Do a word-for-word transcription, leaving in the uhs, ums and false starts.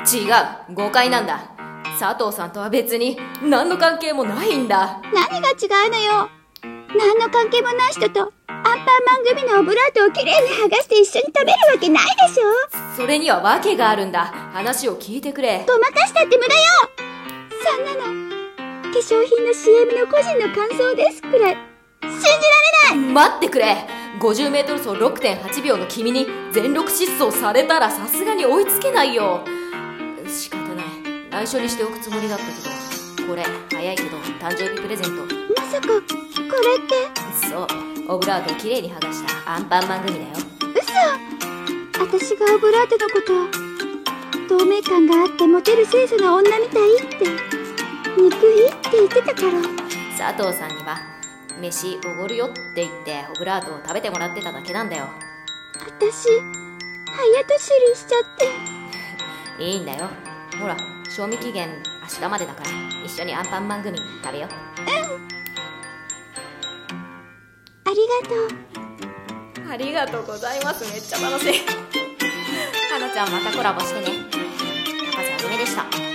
違う、誤解なんだ。佐藤さんとは別に何の関係もないんだ。 何が違うのよ。何の関係もない人とアンパンマン組のオブラートをきれいに剥がして一緒に食べるわけないでしょ。 それには訳があるんだ。話を聞いてくれ。 ごまかしたって無駄よ。そんなの化粧品の シーエム の個人の感想ですくらい信じられない。 待ってくれ。ごじゅうメートル走 ろくてんはちびょうの君に全力疾走されたらさすがに追いつけないよ。仕方ない。内緒にしておくつもりだったけど、これ早いけど誕生日プレゼント。 まさかこれって？ そう、オブラートをきれいに剥がしたアンパンマン組だよ。 嘘。私がオブラートのこと透明感があってモテる清楚な女みたいって憎いって言ってたから。 佐藤さんには飯おごるよって言ってオブラートを食べてもらってただけなんだよ。 私早とちりしちゃっていいんだよ。ほら、賞味期限明日までだから一緒にアンパンマングミ食べよう。 うんありがとう。ありがとうございます。めっちゃ楽しい。はなちゃんまたコラボしてね。高瀬はじめでした。